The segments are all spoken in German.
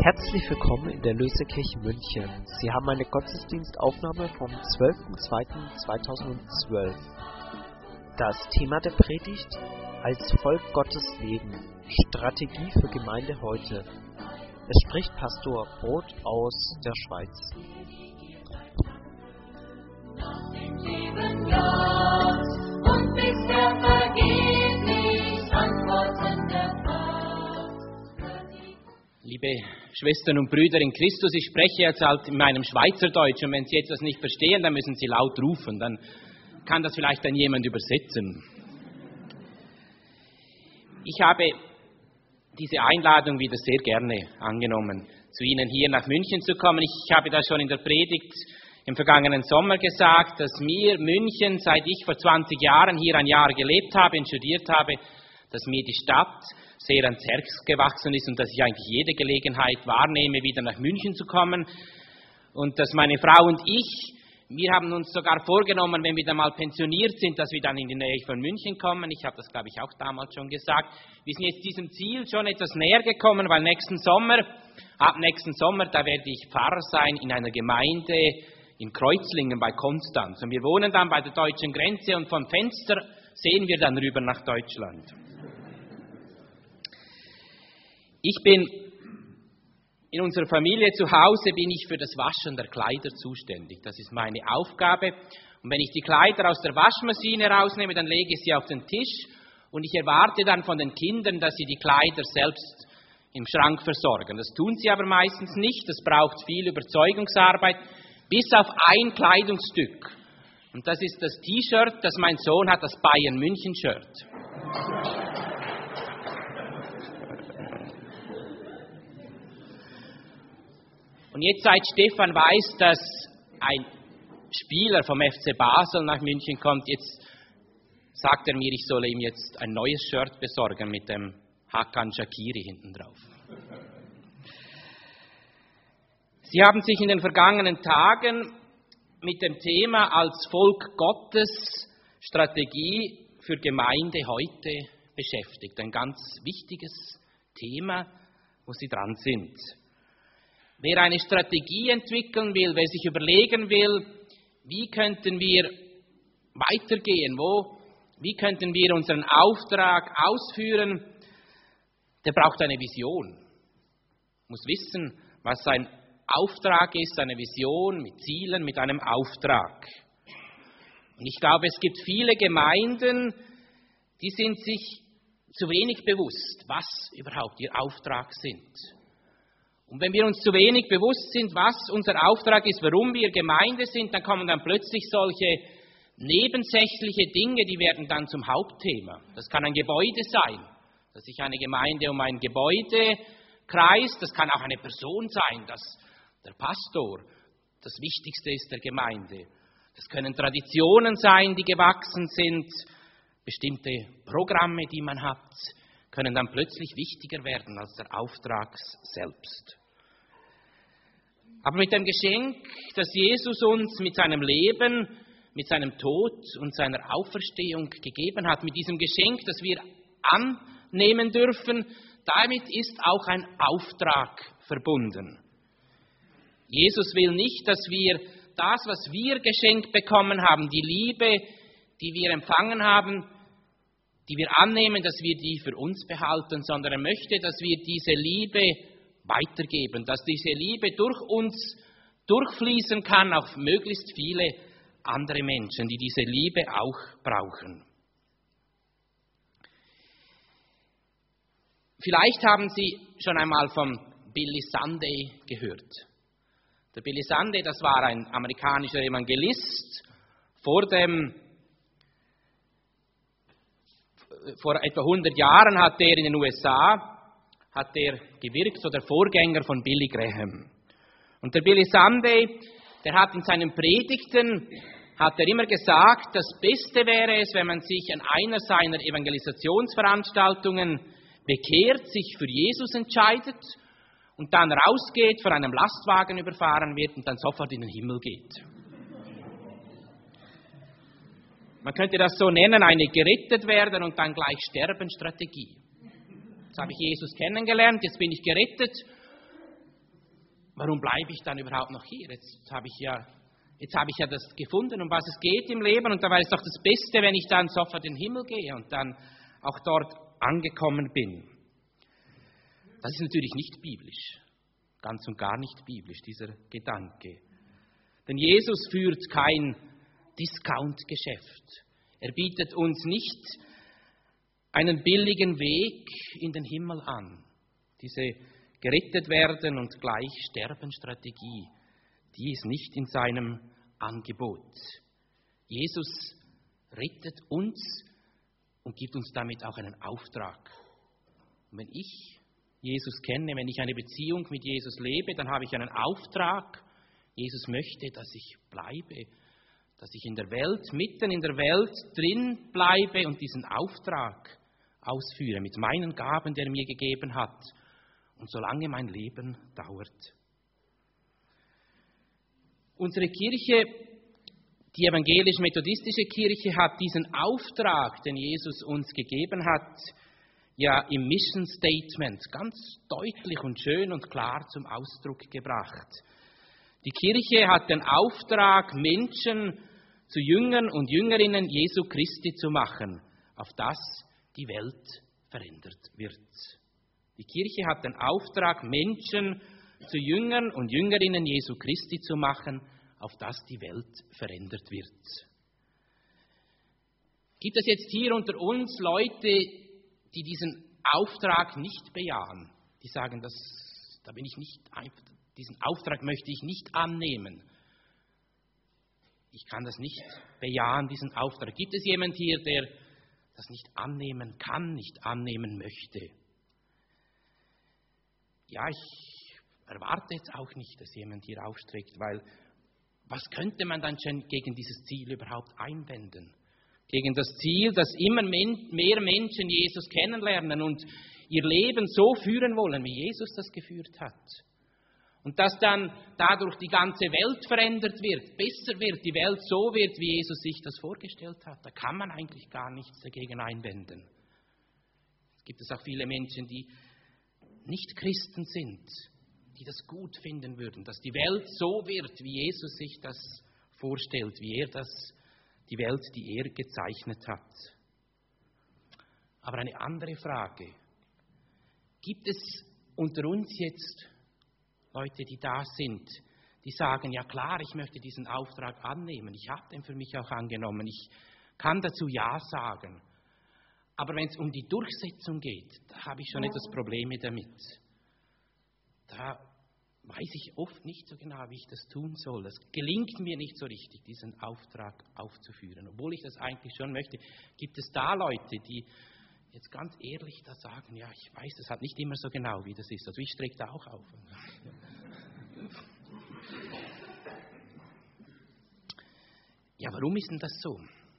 Herzlich willkommen in der Lösekirche München. Sie haben eine Gottesdienstaufnahme vom 12.02.2012. Das Thema der Predigt: Als Volk Gottes leben. Strategie für Gemeinde heute. Es spricht Pastor Brot aus der Schweiz. Nach dem lieben Gott und bisher vergeblich antwortende Vater. Liebe Schwestern und Brüder in Christus, ich spreche jetzt halt in meinem Schweizerdeutsch und wenn Sie etwas nicht verstehen, dann müssen Sie laut rufen, dann kann das vielleicht dann jemand übersetzen. Ich habe diese Einladung wieder sehr gerne angenommen, zu Ihnen hier nach München zu kommen. Ich habe das schon in der Predigt im vergangenen Sommer gesagt, dass mir München, seit ich vor 20 Jahren hier ein Jahr gelebt habe und studiert habe, dass mir die Stadt sehr ans Herz gewachsen ist und dass ich eigentlich jede Gelegenheit wahrnehme, wieder nach München zu kommen. Und dass meine Frau und ich, wir haben uns sogar vorgenommen, wenn wir dann mal pensioniert sind, dass wir dann in die Nähe von München kommen. Ich habe das, glaube ich, auch damals schon gesagt. Wir sind jetzt diesem Ziel schon etwas näher gekommen, weil ab nächsten Sommer, da werde ich Pfarrer sein in einer Gemeinde in Kreuzlingen bei Konstanz. Und wir wohnen dann bei der deutschen Grenze und vom Fenster sehen wir dann rüber nach Deutschland. In unserer Familie zu Hause bin ich für das Waschen der Kleider zuständig. Das ist meine Aufgabe. Und wenn ich die Kleider aus der Waschmaschine rausnehme, dann lege ich sie auf den Tisch und ich erwarte dann von den Kindern, dass sie die Kleider selbst im Schrank versorgen. Das tun sie aber meistens nicht. Das braucht viel Überzeugungsarbeit, bis auf ein Kleidungsstück. Und das ist das T-Shirt, das mein Sohn hat, das Bayern-München-Shirt. Und jetzt, seit Stefan weiß, dass ein Spieler vom FC Basel nach München kommt, jetzt sagt er mir, ich solle ihm jetzt ein neues Shirt besorgen mit dem Hakan Shaqiri hinten drauf. Sie haben sich in den vergangenen Tagen mit dem Thema als Volk Gottes Strategie für Gemeinde heute beschäftigt. Ein ganz wichtiges Thema, wo Sie dran sind. Wer eine Strategie entwickeln will, wer sich überlegen will, wie könnten wir weitergehen, wie könnten wir unseren Auftrag ausführen, der braucht eine Vision. Muss wissen, was sein Auftrag ist, eine Vision mit Zielen, mit einem Auftrag. Und ich glaube, es gibt viele Gemeinden, die sind sich zu wenig bewusst, was überhaupt ihr Auftrag sind. Und wenn wir uns zu wenig bewusst sind, was unser Auftrag ist, warum wir Gemeinde sind, dann kommen dann plötzlich solche nebensächliche Dinge, die werden dann zum Hauptthema. Das kann ein Gebäude sein, dass sich eine Gemeinde um ein Gebäude kreist. Das kann auch eine Person sein, dass der Pastor das Wichtigste ist der Gemeinde. Das können Traditionen sein, die gewachsen sind. Bestimmte Programme, die man hat, können dann plötzlich wichtiger werden als der Auftrag selbst. Aber mit dem Geschenk, das Jesus uns mit seinem Leben, mit seinem Tod und seiner Auferstehung gegeben hat, mit diesem Geschenk, das wir annehmen dürfen, damit ist auch ein Auftrag verbunden. Jesus will nicht, dass wir das, was wir geschenkt bekommen haben, die Liebe, die wir empfangen haben, die wir annehmen, dass wir die für uns behalten, sondern er möchte, dass wir diese Liebe weitergeben, dass diese Liebe durch uns durchfließen kann auf möglichst viele andere Menschen, die diese Liebe auch brauchen. Vielleicht haben Sie schon einmal von Billy Sunday gehört. Der Billy Sunday, das war ein amerikanischer Evangelist. Vor etwa 100 Jahren hat er in den USA gewirkt, so der Vorgänger von Billy Graham. Und der Billy Sunday, der hat in seinen Predigten, hat er immer gesagt, das Beste wäre es, wenn man sich an einer seiner Evangelisationsveranstaltungen bekehrt, sich für Jesus entscheidet und dann rausgeht, von einem Lastwagen überfahren wird und dann sofort in den Himmel geht. Man könnte das so nennen, eine gerettet werden und dann gleich sterben Strategie. Jetzt habe ich Jesus kennengelernt, jetzt bin ich gerettet warum bleibe ich dann überhaupt noch hier? Jetzt habe ich ja das gefunden, um was es geht im Leben, und da wäre es doch das Beste, wenn ich dann sofort in den Himmel gehe und dann auch dort angekommen bin. Das ist natürlich nicht biblisch, ganz und gar nicht biblisch, dieser Gedanke. Denn Jesus führt kein Discount-Geschäft. Er bietet uns nicht einen billigen Weg in den Himmel an. Diese gerettet werden und gleich sterben Strategie, die ist nicht in seinem Angebot. Jesus rettet uns und gibt uns damit auch einen Auftrag. Und wenn ich Jesus kenne, wenn ich eine Beziehung mit Jesus lebe, dann habe ich einen Auftrag. Jesus möchte, dass ich bleibe, dass ich in der Welt, mitten in der Welt drin bleibe und diesen Auftrag ausführe mit meinen Gaben, die er mir gegeben hat, und solange mein Leben dauert. Unsere Kirche, die evangelisch-methodistische Kirche, hat diesen Auftrag, den Jesus uns gegeben hat, ja im Mission Statement ganz deutlich und schön und klar zum Ausdruck gebracht. Die Kirche hat den Auftrag, Menschen zu Jüngern und Jüngerinnen Jesu Christi zu machen, auf das die Welt verändert wird. Die Kirche hat den Auftrag, Menschen zu Jüngern und Jüngerinnen Jesu Christi zu machen, auf das die Welt verändert wird. Gibt es jetzt hier unter uns Leute, die diesen Auftrag nicht bejahen? Die sagen, diesen Auftrag möchte ich nicht annehmen. Ich kann das nicht bejahen, diesen Auftrag. Gibt es jemand hier, der das nicht annehmen kann, nicht annehmen möchte? Ja, ich erwarte jetzt auch nicht, dass jemand hier aufstreckt, weil was könnte man dann schon gegen dieses Ziel überhaupt einwenden? Gegen das Ziel, dass immer mehr Menschen Jesus kennenlernen und ihr Leben so führen wollen, wie Jesus das geführt hat. Und dass dann dadurch die ganze Welt verändert wird, besser wird, die Welt so wird, wie Jesus sich das vorgestellt hat. Da kann man eigentlich gar nichts dagegen einwenden. Es gibt auch viele Menschen, die nicht Christen sind, die das gut finden würden, dass die Welt so wird, wie Jesus sich das vorstellt, wie er die Welt, die er gezeichnet hat. Aber eine andere Frage. Gibt es unter uns jetzt Leute, die da sind, die sagen, ja klar, ich möchte diesen Auftrag annehmen, ich habe den für mich auch angenommen, ich kann dazu Ja sagen. Aber wenn es um die Durchsetzung geht, da habe ich schon etwas Probleme damit. Da weiß ich oft nicht so genau, wie ich das tun soll. Das gelingt mir nicht so richtig, diesen Auftrag aufzuführen. Obwohl ich das eigentlich schon möchte, gibt es da Leute, die jetzt ganz ehrlich da sagen, ja, ich weiß das halt nicht immer so genau, wie das ist. Also ich strecke da auch auf. Ja, warum ist denn das so?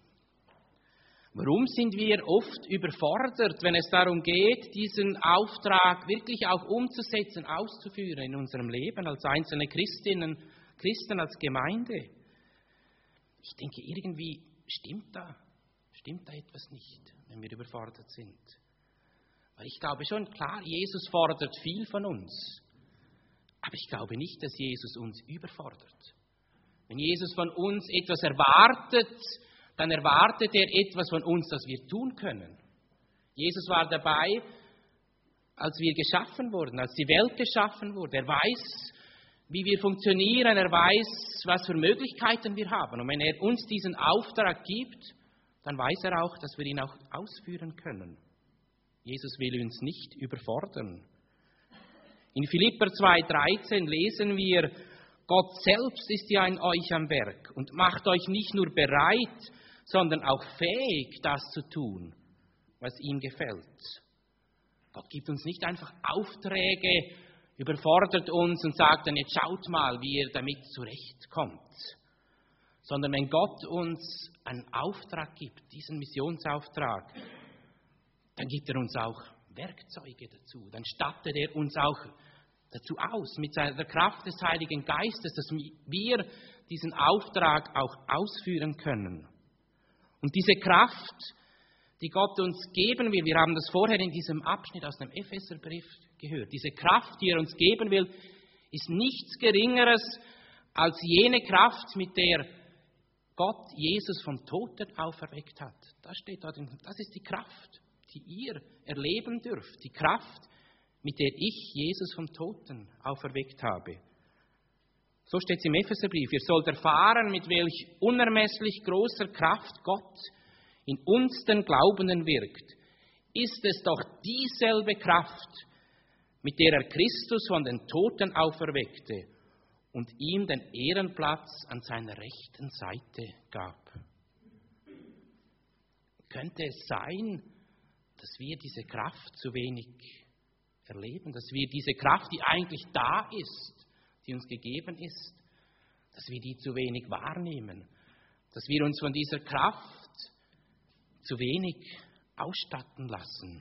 Warum sind wir oft überfordert, wenn es darum geht, diesen Auftrag wirklich auch umzusetzen, auszuführen in unserem Leben als einzelne Christinnen, Christen, als Gemeinde? Ich denke, irgendwie stimmt da etwas nicht, wenn wir überfordert sind. Weil ich glaube schon, klar, Jesus fordert viel von uns, aber ich glaube nicht, dass Jesus uns überfordert. Wenn Jesus von uns etwas erwartet, dann erwartet er etwas von uns, das wir tun können. Jesus war dabei, als wir geschaffen wurden, als die Welt geschaffen wurde. Er weiß, wie wir funktionieren, er weiß, was für Möglichkeiten wir haben. Und wenn er uns diesen Auftrag gibt, dann weiß er auch, dass wir ihn auch ausführen können. Jesus will uns nicht überfordern. In Philipper 2,13 lesen wir, Gott selbst ist ja in euch am Werk und macht euch nicht nur bereit, sondern auch fähig, das zu tun, was ihm gefällt. Gott gibt uns nicht einfach Aufträge, überfordert uns und sagt dann, jetzt schaut mal, wie ihr damit zurechtkommt. Sondern wenn Gott uns einen Auftrag gibt, diesen Missionsauftrag, dann gibt er uns auch Werkzeuge dazu. Dann stattet er uns auch dazu aus, mit der Kraft des Heiligen Geistes, dass wir diesen Auftrag auch ausführen können. Und diese Kraft, die Gott uns geben will, wir haben das vorher in diesem Abschnitt aus dem Epheserbrief gehört, diese Kraft, die er uns geben will, ist nichts Geringeres als jene Kraft, mit der Gott Jesus vom Toten auferweckt hat. Das steht da drin. Das ist die Kraft, die ihr erleben dürft. Die Kraft, mit der ich Jesus vom Toten auferweckt habe. So steht es im Epheserbrief. Ihr sollt erfahren, mit welch unermesslich großer Kraft Gott in uns, den Glaubenden, wirkt. Ist es doch dieselbe Kraft, mit der er Christus von den Toten auferweckte und ihm den Ehrenplatz an seiner rechten Seite gab. Könnte es sein, dass wir diese Kraft zu wenig erleben, dass wir diese Kraft, die eigentlich da ist, die uns gegeben ist, dass wir die zu wenig wahrnehmen, dass wir uns von dieser Kraft zu wenig ausstatten lassen?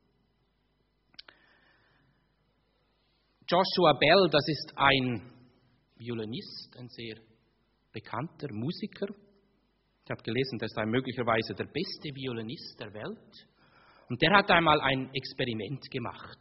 Joshua Bell, das ist ein Violinist, ein sehr bekannter Musiker. Ich habe gelesen, der sei möglicherweise der beste Violinist der Welt. Und der hat einmal ein Experiment gemacht.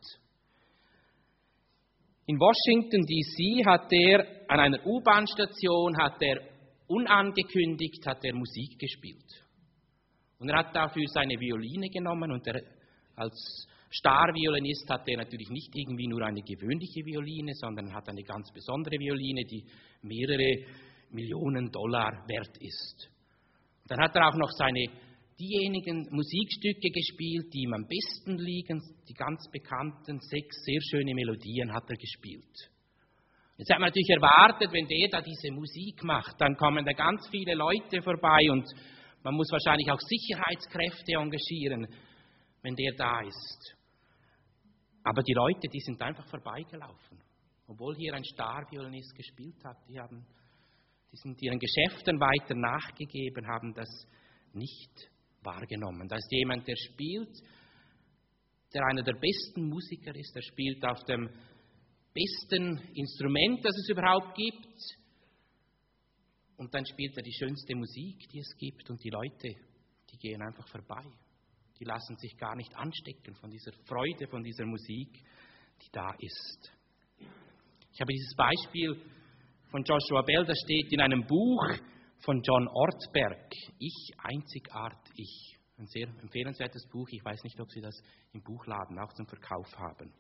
In Washington, D.C. hat er an einer U-Bahn-Station unangekündigt Musik gespielt. Und er hat dafür seine Violine genommen und als Star-Violinist hat er natürlich nicht irgendwie nur eine gewöhnliche Violine, sondern hat eine ganz besondere Violine, die mehrere Millionen Dollar wert ist. Und dann hat er auch noch diejenigen Musikstücke gespielt, die ihm am besten liegen, die ganz bekannten 6 sehr schöne Melodien hat er gespielt. Jetzt hat man natürlich erwartet, wenn der da diese Musik macht, dann kommen da ganz viele Leute vorbei und man muss wahrscheinlich auch Sicherheitskräfte engagieren, wenn der da ist. Aber die Leute, die sind einfach vorbeigelaufen. Obwohl hier ein Star-Violinist gespielt hat, die sind ihren Geschäften weiter nachgegeben, haben das nicht wahrgenommen. Da ist jemand, der spielt, der einer der besten Musiker ist, der spielt auf dem besten Instrument, das es überhaupt gibt. Und dann spielt er die schönste Musik, die es gibt. Und die Leute, die gehen einfach vorbei. Die lassen sich gar nicht anstecken von dieser Freude, von dieser Musik, die da ist. Ich habe dieses Beispiel von Joshua Bell, das steht in einem Buch von John Ortberg. Ich, einzigart, ich. Ein sehr empfehlenswertes Buch. Ich weiß nicht, ob Sie das im Buchladen auch zum Verkauf haben.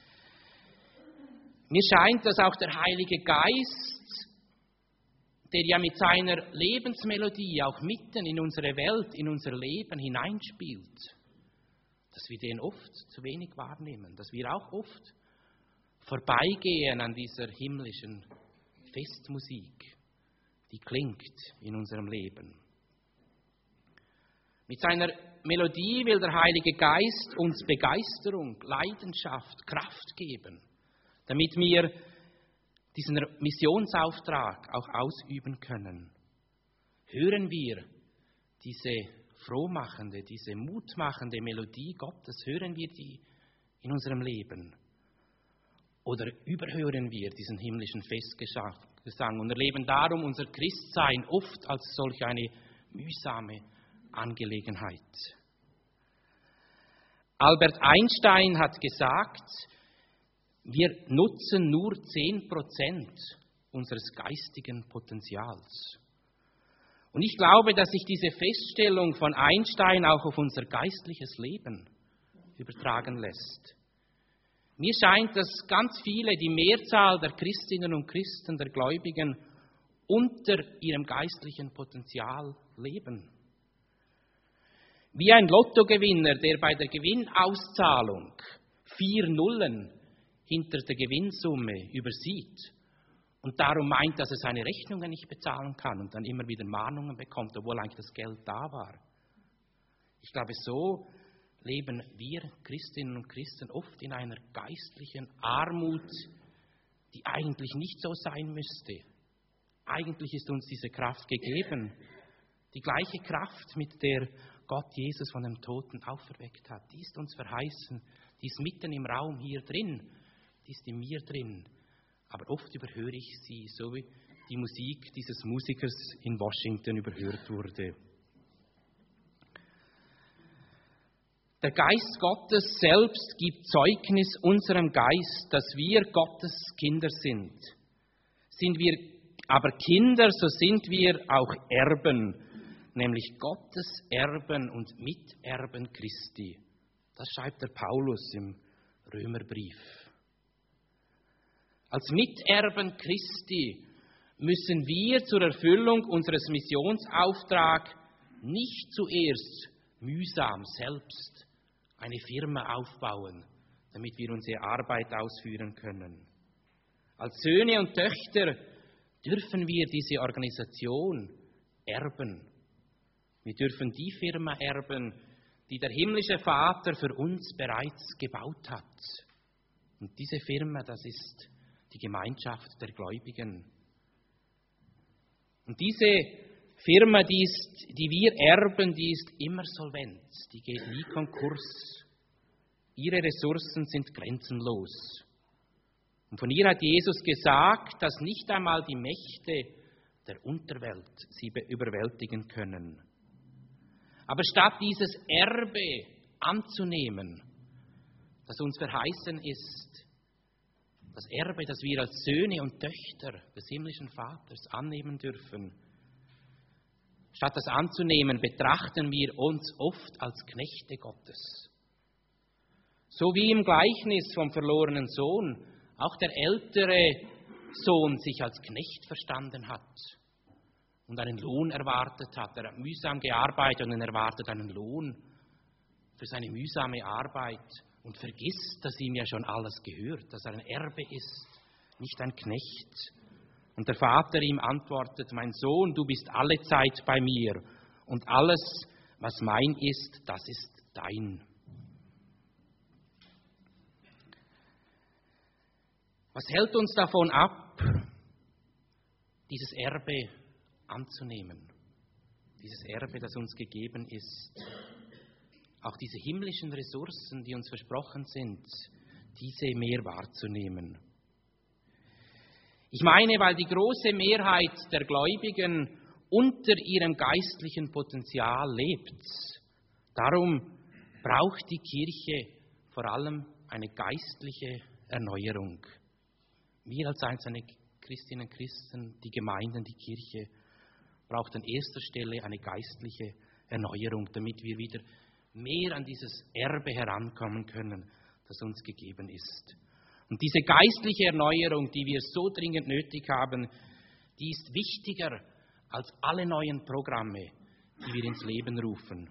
Mir scheint, dass auch der Heilige Geist, der ja mit seiner Lebensmelodie auch mitten in unsere Welt, in unser Leben hineinspielt, dass wir den oft zu wenig wahrnehmen, dass wir auch oft vorbeigehen an dieser himmlischen Festmusik, die klingt in unserem Leben. Mit seiner Melodie will der Heilige Geist uns Begeisterung, Leidenschaft, Kraft geben, damit wir diesen Missionsauftrag auch ausüben können. Hören wir diese frohmachende, diese mutmachende Melodie Gottes, hören wir die in unserem Leben? Oder überhören wir diesen himmlischen Festgesang und erleben darum unser Christsein oft als solch eine mühsame Angelegenheit? Albert Einstein hat gesagt, wir nutzen nur 10% unseres geistigen Potenzials. Und ich glaube, dass sich diese Feststellung von Einstein auch auf unser geistliches Leben übertragen lässt. Mir scheint, dass ganz viele, die Mehrzahl der Christinnen und Christen, der Gläubigen, unter ihrem geistlichen Potenzial leben. Wie ein Lottogewinner, der bei der Gewinnauszahlung 4 Nullen hinter der Gewinnsumme übersieht und darum meint, dass er seine Rechnungen nicht bezahlen kann und dann immer wieder Mahnungen bekommt, obwohl eigentlich das Geld da war. Ich glaube, so leben wir Christinnen und Christen oft in einer geistlichen Armut, die eigentlich nicht so sein müsste. Eigentlich ist uns diese Kraft gegeben, die gleiche Kraft, mit der Gott Jesus von den Toten auferweckt hat. Die ist uns verheißen, die ist mitten im Raum hier drin, die ist in mir drin. Aber oft überhöre ich sie, so wie die Musik dieses Musikers in Washington überhört wurde. Der Geist Gottes selbst gibt Zeugnis unserem Geist, dass wir Gottes Kinder sind. Sind wir aber Kinder, so sind wir auch Erben, nämlich Gottes Erben und Miterben Christi. Das schreibt der Paulus im Römerbrief. Als Miterben Christi müssen wir zur Erfüllung unseres Missionsauftrags nicht zuerst mühsam selbst eine Firma aufbauen, damit wir unsere Arbeit ausführen können. Als Söhne und Töchter dürfen wir diese Organisation erben. Wir dürfen die Firma erben, die der himmlische Vater für uns bereits gebaut hat. Und diese Firma, das ist die Gemeinschaft der Gläubigen. Und diese Firma, die wir erben, die ist immer solvent, die geht nie Konkurs. Ihre Ressourcen sind grenzenlos. Und von ihr hat Jesus gesagt, dass nicht einmal die Mächte der Unterwelt sie überwältigen können. Aber statt dieses Erbe anzunehmen, das uns verheißen ist, das Erbe, das wir als Söhne und Töchter des himmlischen Vaters annehmen dürfen, statt das anzunehmen, betrachten wir uns oft als Knechte Gottes. So wie im Gleichnis vom verlorenen Sohn auch der ältere Sohn sich als Knecht verstanden hat und einen Lohn erwartet hat. Er hat mühsam gearbeitet und erwartet einen Lohn für seine mühsame Arbeit und vergisst, dass ihm ja schon alles gehört, dass er ein Erbe ist, nicht ein Knecht. Und der Vater ihm antwortet: Mein Sohn, du bist alle Zeit bei mir und alles, was mein ist, das ist dein. Was hält uns davon ab, dieses Erbe anzunehmen? Dieses Erbe, das uns gegeben ist. Auch diese himmlischen Ressourcen, die uns versprochen sind, diese mehr wahrzunehmen. Ich meine, weil die große Mehrheit der Gläubigen unter ihrem geistlichen Potenzial lebt. Darum braucht die Kirche vor allem eine geistliche Erneuerung. Wir als einzelne Christinnen und Christen, die Gemeinden, die Kirche, braucht an erster Stelle eine geistliche Erneuerung, damit wir wieder mehr an dieses Erbe herankommen können, das uns gegeben ist. Und diese geistliche Erneuerung, die wir so dringend nötig haben, die ist wichtiger als alle neuen Programme, die wir ins Leben rufen.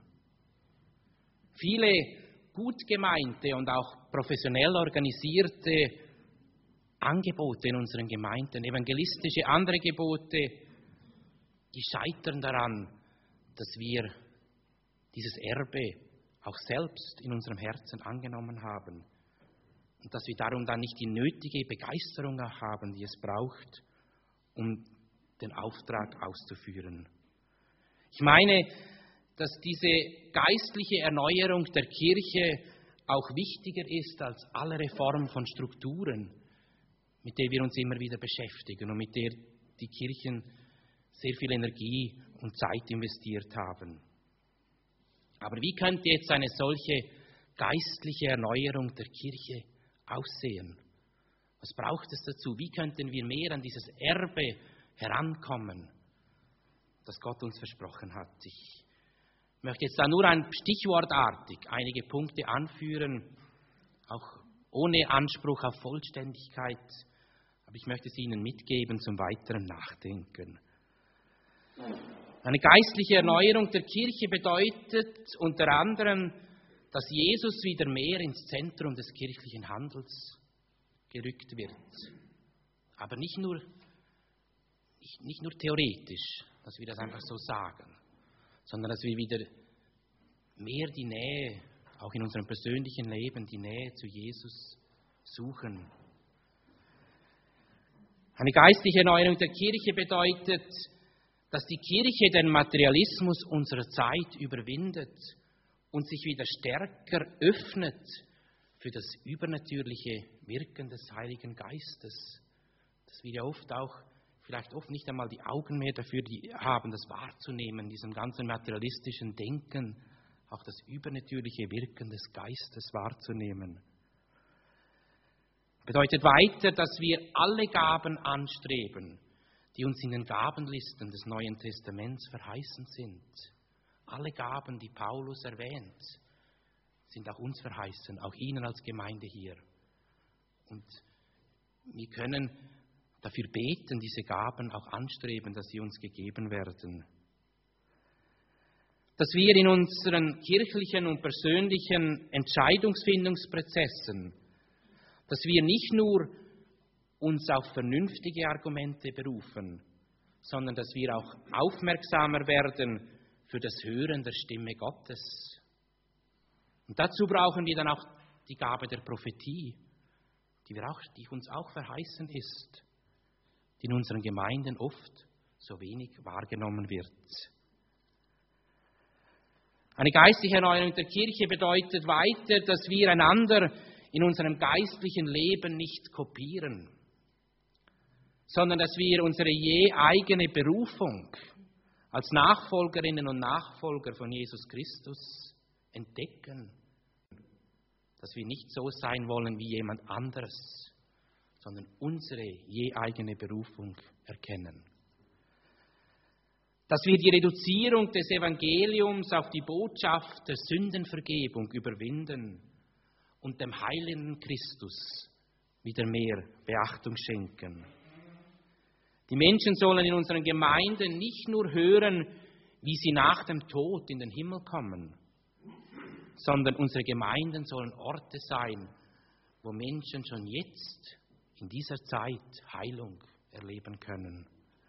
Viele gut gemeinte und auch professionell organisierte Angebote in unseren Gemeinden, evangelistische, andere Gebote, die scheitern daran, dass wir dieses Erbe auch selbst in unserem Herzen angenommen haben und dass wir darum dann nicht die nötige Begeisterung haben, die es braucht, um den Auftrag auszuführen. Ich meine, dass diese geistliche Erneuerung der Kirche auch wichtiger ist als alle Reform von Strukturen, mit der wir uns immer wieder beschäftigen und mit der die Kirchen sehr viel Energie und Zeit investiert haben. Aber wie könnte jetzt eine solche geistliche Erneuerung der Kirche aussehen? Was braucht es dazu? Wie könnten wir mehr an dieses Erbe herankommen, das Gott uns versprochen hat? Ich möchte jetzt da nur stichwortartig einige Punkte anführen, auch ohne Anspruch auf Vollständigkeit, aber ich möchte sie Ihnen mitgeben zum weiteren Nachdenken. Eine geistliche Erneuerung der Kirche bedeutet unter anderem, dass Jesus wieder mehr ins Zentrum des kirchlichen Handels gerückt wird. Aber nicht nur theoretisch, dass wir das einfach so sagen, sondern dass wir wieder mehr die Nähe, auch in unserem persönlichen Leben, die Nähe zu Jesus suchen. Eine geistliche Erneuerung der Kirche bedeutet, dass die Kirche den Materialismus unserer Zeit überwindet und sich wieder stärker öffnet für das übernatürliche Wirken des Heiligen Geistes. Dass wir ja vielleicht oft nicht einmal die Augen mehr dafür haben, das wahrzunehmen, diesem ganzen materialistischen Denken auch das übernatürliche Wirken des Geistes wahrzunehmen. Bedeutet weiter, dass wir alle Gaben anstreben, die uns in den Gabenlisten des Neuen Testaments verheißen sind. Alle Gaben, die Paulus erwähnt, sind auch uns verheißen, auch Ihnen als Gemeinde hier. Und wir können dafür beten, diese Gaben auch anstreben, dass sie uns gegeben werden. Dass wir in unseren kirchlichen und persönlichen Entscheidungsfindungsprozessen, dass wir nicht nur uns auf vernünftige Argumente berufen, sondern dass wir auch aufmerksamer werden für das Hören der Stimme Gottes. Und dazu brauchen wir dann auch die Gabe der Prophetie, die uns auch verheißen ist, die in unseren Gemeinden oft so wenig wahrgenommen wird. Eine geistliche Erneuerung der Kirche bedeutet weiter, dass wir einander in unserem geistlichen Leben nicht kopieren, sondern dass wir unsere je eigene Berufung als Nachfolgerinnen und Nachfolger von Jesus Christus entdecken. Dass wir nicht so sein wollen wie jemand anderes, sondern unsere je eigene Berufung erkennen. Dass wir die Reduzierung des Evangeliums auf die Botschaft der Sündenvergebung überwinden und dem heiligen Christus wieder mehr Beachtung schenken. Die Menschen sollen in unseren Gemeinden nicht nur hören, wie sie nach dem Tod in den Himmel kommen, sondern unsere Gemeinden sollen Orte sein, wo Menschen schon jetzt in dieser Zeit Heilung erleben können.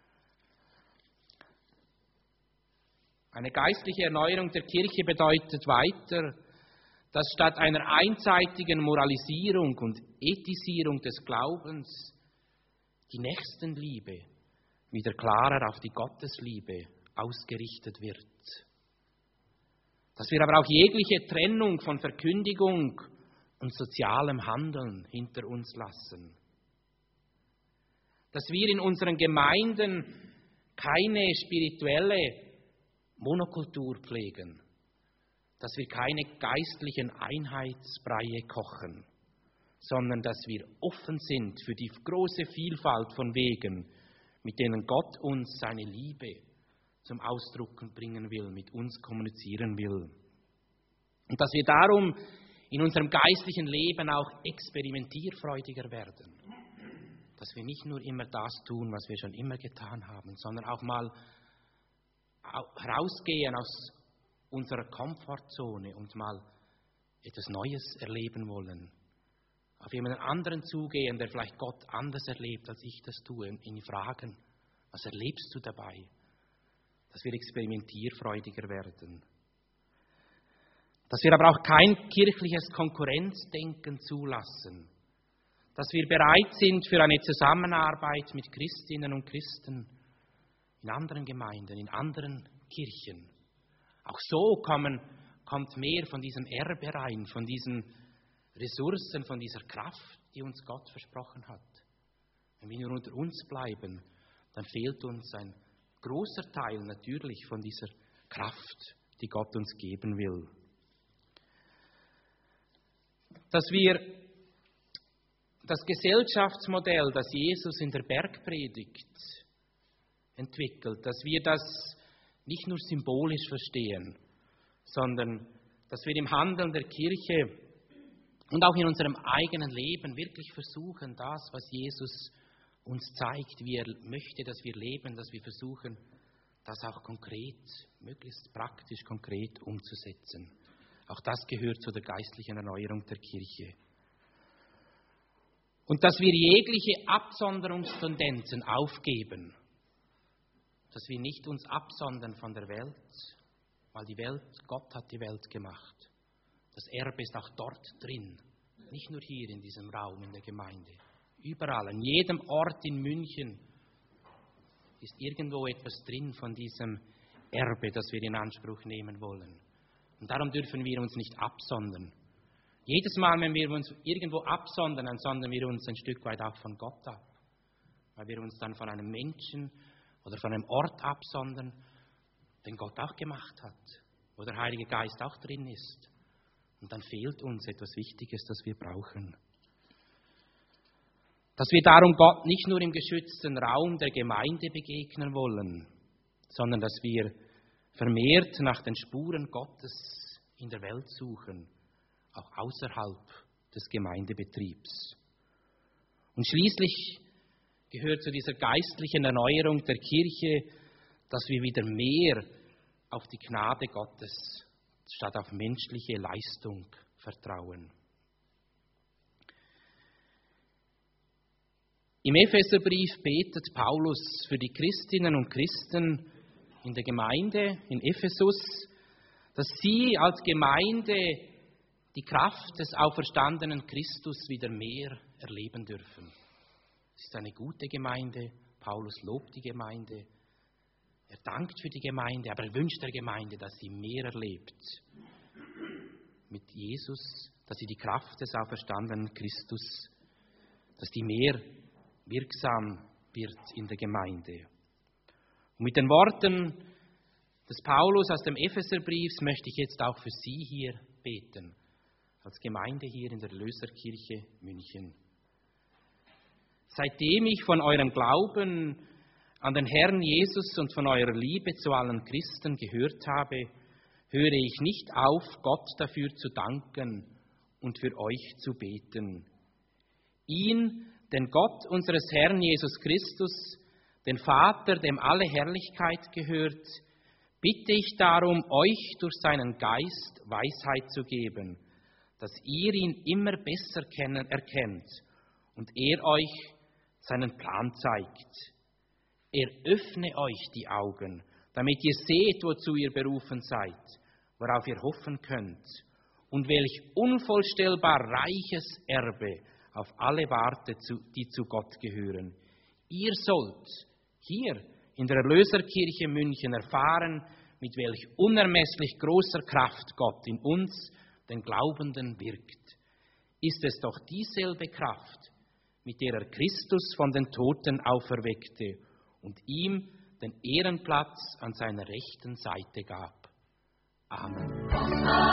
Eine geistliche Erneuerung der Kirche bedeutet weiter, dass statt einer einseitigen Moralisierung und Ethisierung des Glaubens die Nächstenliebe wieder klarer auf die Gottesliebe ausgerichtet wird. Dass wir aber auch jegliche Trennung von Verkündigung und sozialem Handeln hinter uns lassen. Dass wir in unseren Gemeinden keine spirituelle Monokultur pflegen, dass wir keine geistlichen Einheitsbreie kochen, sondern dass wir offen sind für die große Vielfalt von Wegen, mit denen Gott uns seine Liebe zum Ausdruck bringen will, mit uns kommunizieren will. Und dass wir darum in unserem geistlichen Leben auch experimentierfreudiger werden. Dass wir nicht nur immer das tun, was wir schon immer getan haben, sondern auch mal herausgehen aus unserer Komfortzone und mal etwas Neues erleben wollen. Auf jemanden anderen zugehen, der vielleicht Gott anders erlebt, als ich das tue, und ihn fragen, was erlebst du dabei? Dass wir experimentierfreudiger werden. Dass wir aber auch kein kirchliches Konkurrenzdenken zulassen. Dass wir bereit sind für eine Zusammenarbeit mit Christinnen und Christen in anderen Gemeinden, in anderen Kirchen. Auch so kommt mehr von diesem Erbe rein, von diesen Ressourcen, von dieser Kraft, die uns Gott versprochen hat. Wenn wir nur unter uns bleiben, dann fehlt uns ein großer Teil natürlich von dieser Kraft, die Gott uns geben will. Dass wir das Gesellschaftsmodell, das Jesus in der Bergpredigt entwickelt, dass wir das nicht nur symbolisch verstehen, sondern dass wir im Handeln der Kirche und auch in unserem eigenen Leben wirklich versuchen, das, was Jesus uns zeigt, wie er möchte, dass wir leben, dass wir versuchen, das auch konkret, möglichst praktisch konkret umzusetzen. Auch das gehört zu der geistlichen Erneuerung der Kirche. Und dass wir jegliche Absonderungstendenzen aufgeben, dass wir nicht uns absondern von der Welt, weil Gott hat die Welt gemacht. Das Erbe ist auch dort drin, nicht nur hier in diesem Raum, in der Gemeinde. Überall, an jedem Ort in München ist irgendwo etwas drin von diesem Erbe, das wir in Anspruch nehmen wollen. Und darum dürfen wir uns nicht absondern. Jedes Mal, wenn wir uns irgendwo absondern, dann sondern wir uns ein Stück weit auch von Gott ab. Weil wir uns dann von einem Menschen oder von einem Ort absondern, den Gott auch gemacht hat. wo der Heilige Geist auch drin ist. Und dann fehlt uns etwas Wichtiges, das wir brauchen. Dass wir darum Gott nicht nur im geschützten Raum der Gemeinde begegnen wollen, sondern dass wir vermehrt nach den Spuren Gottes in der Welt suchen, auch außerhalb des Gemeindebetriebs. Und schließlich gehört zu dieser geistlichen Erneuerung der Kirche, dass wir wieder mehr auf die Gnade Gottes statt auf menschliche Leistung vertrauen. Im Epheserbrief betet Paulus für die Christinnen und Christen in der Gemeinde in Ephesus, dass sie als Gemeinde die Kraft des auferstandenen Christus wieder mehr erleben dürfen. Es ist eine gute Gemeinde, Paulus lobt die Gemeinde, er dankt für die Gemeinde, aber er wünscht der Gemeinde, dass sie mehr erlebt mit Jesus, dass sie die Kraft des auferstandenen Christus, dass die mehr wirksam wird in der Gemeinde. Und mit den Worten des Paulus aus dem Epheserbrief möchte ich jetzt auch für Sie hier beten, als Gemeinde hier in der Erlöserkirche München. Seitdem ich von eurem Glauben an den Herrn Jesus und von eurer Liebe zu allen Christen gehört habe, höre ich nicht auf, Gott dafür zu danken und für euch zu beten. Ihn, den Gott unseres Herrn Jesus Christus, den Vater, dem alle Herrlichkeit gehört, bitte ich darum, euch durch seinen Geist Weisheit zu geben, dass ihr ihn immer besser erkennt und er euch seinen Plan zeigt. Er öffne euch die Augen, damit ihr seht, wozu ihr berufen seid, worauf ihr hoffen könnt und welch unvorstellbar reiches Erbe auf alle wartet, die zu Gott gehören. Ihr sollt hier in der Erlöserkirche München erfahren, mit welch unermesslich großer Kraft Gott in uns, den Glaubenden, wirkt. Ist es doch dieselbe Kraft, mit der er Christus von den Toten auferweckte und ihm den Ehrenplatz an seiner rechten Seite gab. Amen.